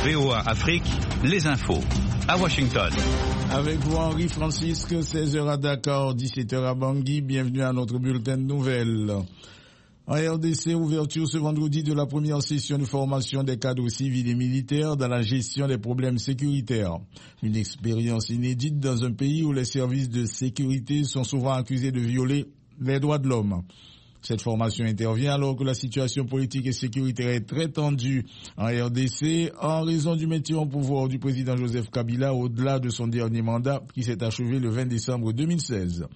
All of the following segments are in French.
VOA Afrique, les infos. À Washington. Avec vous, Henri Francisque, 16h à Dakar, 17h à Bangui. Bienvenue à notre bulletin de nouvelles. En RDC, ouverture ce vendredi de la première session de formation des cadres civils et militaires dans la gestion des problèmes sécuritaires. Une expérience inédite dans un pays où les services de sécurité sont souvent accusés de violer les droits de l'homme. Cette formation intervient alors que la situation politique et sécuritaire est très tendue en RDC en raison du maintien au pouvoir du président Joseph Kabila au-delà de son dernier mandat qui s'est achevé le 20 décembre 2016.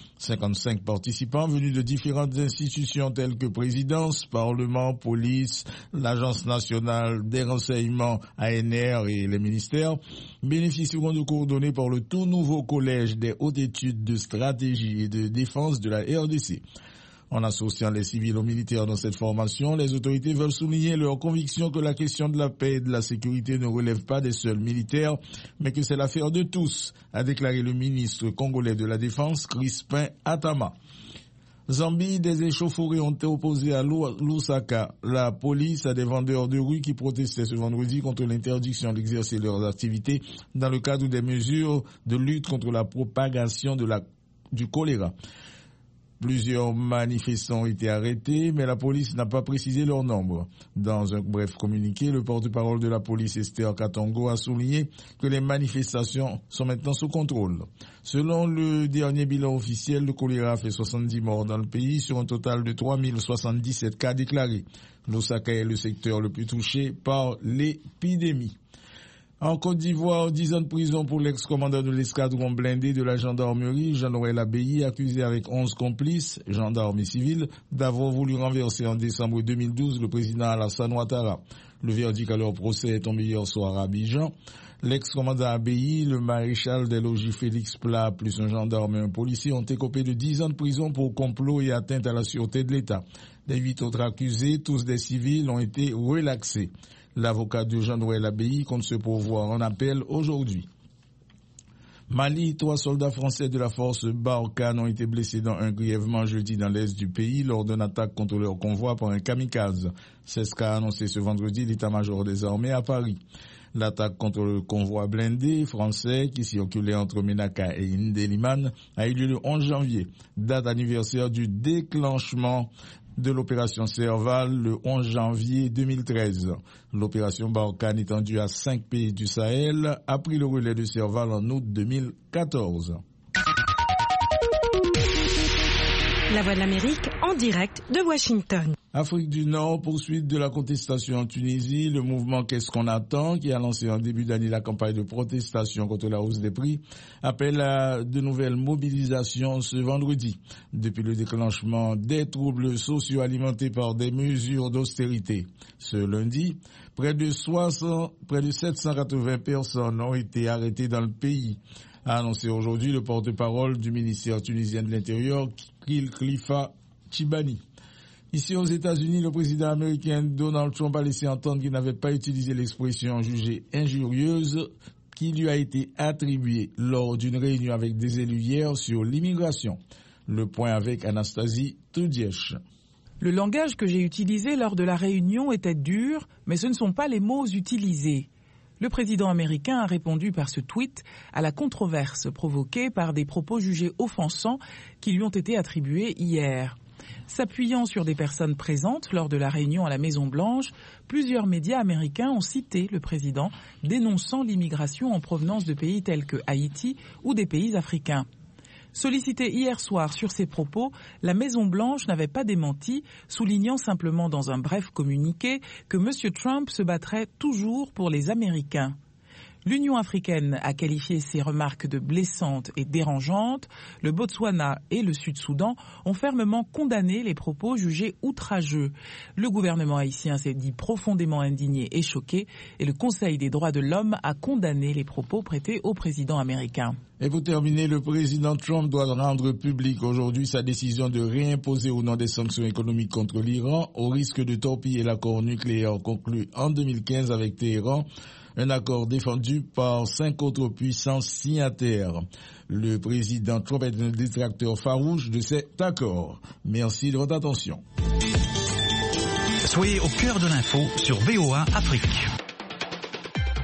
55 participants venus de différentes institutions telles que présidence, parlement, police, l'agence nationale des renseignements ANR et les ministères bénéficieront de cours donnés par le tout nouveau collège des hautes études de stratégie et de défense de la RDC. En associant les civils aux militaires dans cette formation, les autorités veulent souligner leur conviction que la question de la paix et de la sécurité ne relève pas des seuls militaires, mais que c'est l'affaire de tous, a déclaré le ministre congolais de la Défense, Crispin Atama. Zambie, des échauffourées ont été opposées à Lusaka. La police a des vendeurs de rue qui protestaient ce vendredi contre l'interdiction d'exercer leurs activités dans le cadre des mesures de lutte contre la propagation du choléra. Plusieurs manifestants ont été arrêtés, mais la police n'a pas précisé leur nombre. Dans un bref communiqué, le porte-parole de la police, Esther Katongo, a souligné que les manifestations sont maintenant sous contrôle. Selon le dernier bilan officiel, le choléra fait 70 morts dans le pays sur un total de 3077 cas déclarés. Lusaka est le secteur le plus touché par l'épidémie. En Côte d'Ivoire, 10 ans de prison pour l'ex-commandant de l'escadron blindé de la gendarmerie, Jean-Noël Abbaye, accusé avec 11 complices, gendarmes et civils, d'avoir voulu renverser en décembre 2012 le président Alassane Ouattara. Le verdict à leur procès est tombé hier soir à Abidjan. L'ex-commandant Abbaye, le maréchal des logis Félix Plat, plus un gendarme et un policier ont écopé de 10 ans de prison pour complot et atteinte à la sûreté de l'État. Les 8 autres accusés, tous des civils, ont été relaxés. L'avocat de Jean-Noël Abbaye compte se pourvoir en appel aujourd'hui. Mali, 3 soldats français de la force Barkhane ont été blessés dans un grièvement jeudi dans l'est du pays lors d'une attaque contre leur convoi par un kamikaze. C'est ce qu'a annoncé ce vendredi l'état-major des armées à Paris. L'attaque contre le convoi blindé français qui circulait entre Ménaka et Ndélimane a eu lieu le 11 janvier, date anniversaire du déclenchement de l'opération Serval le 11 janvier 2013. L'opération Barkhane, étendue à 5 pays du Sahel, a pris le relais de Serval en août 2014. La Voix de l'Amérique en direct de Washington. Afrique du Nord, poursuite de la contestation en Tunisie. Le mouvement Qu'est-ce qu'on attend, qui a lancé en début d'année la campagne de protestation contre la hausse des prix, appelle à de nouvelles mobilisations ce vendredi. Depuis le déclenchement des troubles sociaux alimentés par des mesures d'austérité. Ce lundi, près de 780 personnes ont été arrêtées dans le pays, a annoncé aujourd'hui le porte-parole du ministère tunisien de l'Intérieur, Khalifa Tchibani. Ici aux États-Unis, le président américain Donald Trump a laissé entendre qu'il n'avait pas utilisé l'expression jugée injurieuse qui lui a été attribuée lors d'une réunion avec des élus hier sur l'immigration. Le point avec Anastasie Toudièche. Le langage que j'ai utilisé lors de la réunion était dur, mais ce ne sont pas les mots utilisés. Le président américain a répondu par ce tweet à la controverse provoquée par des propos jugés offensants qui lui ont été attribués hier. S'appuyant sur des personnes présentes lors de la réunion à la Maison-Blanche, plusieurs médias américains ont cité le président dénonçant l'immigration en provenance de pays tels que Haïti ou des pays africains. Sollicité hier soir sur ces propos, la Maison-Blanche n'avait pas démenti, soulignant simplement dans un bref communiqué que M. Trump se battrait toujours pour les Américains. L'Union africaine a qualifié ces remarques de blessantes et dérangeantes. Le Botswana et le Sud-Soudan ont fermement condamné les propos jugés outrageux. Le gouvernement haïtien s'est dit profondément indigné et choqué et le Conseil des droits de l'homme a condamné les propos prêtés au président américain. Et pour terminer, le président Trump doit rendre public aujourd'hui sa décision de réimposer ou non des sanctions économiques contre l'Iran au risque de torpiller l'accord nucléaire conclu en 2015 avec Téhéran. Un accord défendu par 5 autres puissances signataires. Le président Trump est un détracteur farouche de cet accord. Merci de votre attention. Soyez au cœur de l'info sur VOA Afrique.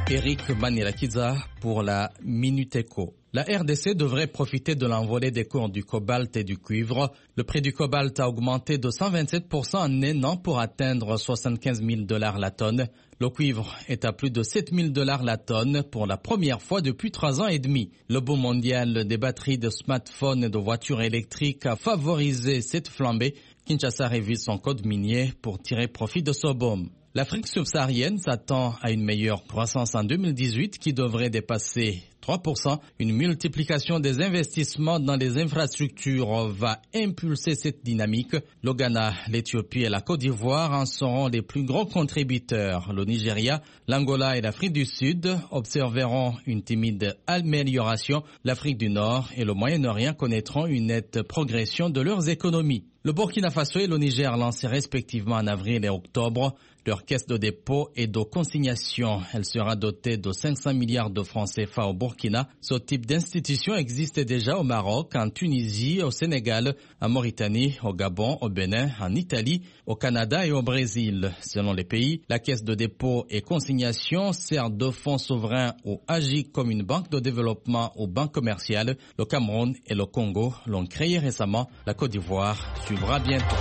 Eric Manirakiza pour la Minute Éco. La RDC devrait profiter de l'envolée des cours du cobalt et du cuivre. Le prix du cobalt a augmenté de 127% en un an pour atteindre 75 000 $ la tonne. Le cuivre est à plus de 7 000 $ la tonne pour la première fois depuis 3 ans et demi. Le boom mondial des batteries de smartphones et de voitures électriques a favorisé cette flambée. Kinshasa révise son code minier pour tirer profit de ce boom. L'Afrique subsaharienne s'attend à une meilleure croissance en 2018 qui devrait dépasser 3%. Une multiplication des investissements dans les infrastructures va impulser cette dynamique. Le Ghana, l'Éthiopie et la Côte d'Ivoire en seront les plus gros contributeurs. Le Nigeria, l'Angola et l'Afrique du Sud observeront une timide amélioration. L'Afrique du Nord et le Moyen-Orient connaîtront une nette progression de leurs économies. Le Burkina Faso et le Niger lancés respectivement en avril et octobre leur caisse de dépôt et de consignation. Elle sera dotée de 500 milliards de francs CFA au Burkina. Ce type d'institution existe déjà au Maroc, en Tunisie, au Sénégal, en Mauritanie, au Gabon, au Bénin, en Italie, au Canada et au Brésil. Selon les pays, la caisse de dépôt et consignation sert de fonds souverain ou agit comme une banque de développement ou banque commerciale. Le Cameroun et le Congo l'ont créé récemment. La Côte d'Ivoire suivra bientôt.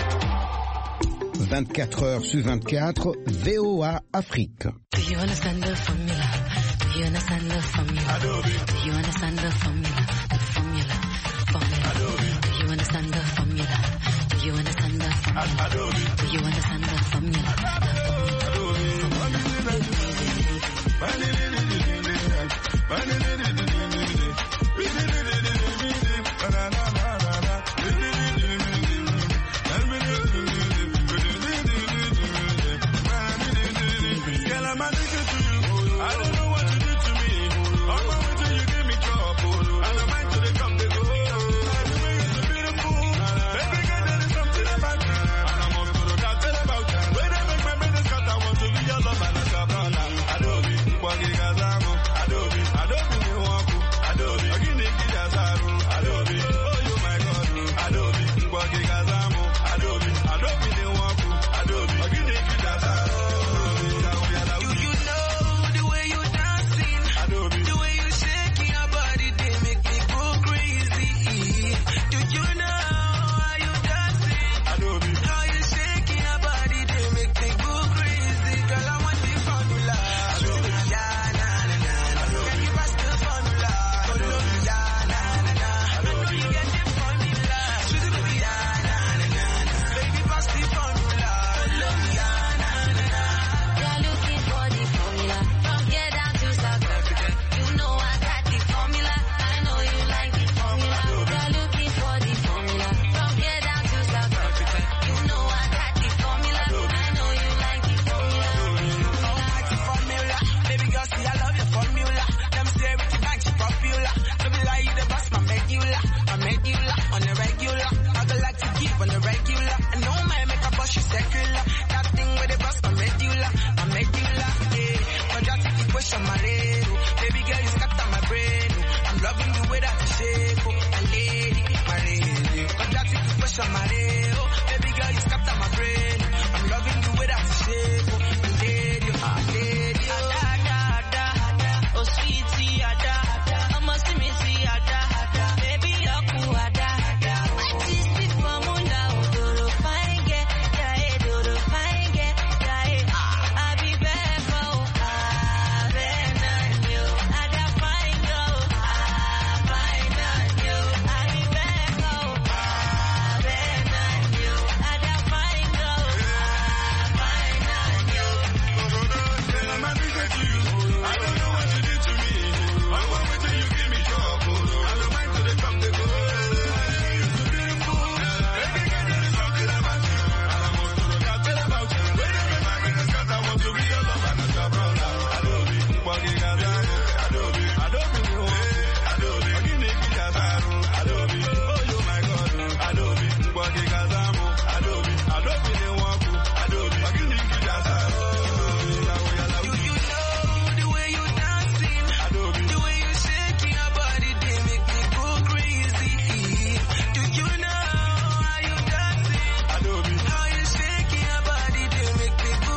24 heures sur 24, VOA Afrique. Do you understand the formula? Do you understand the formula? Do you understand the formula? The formula. Do you understand the formula? Do you understand the formula? Do you understand the formula? I don't know.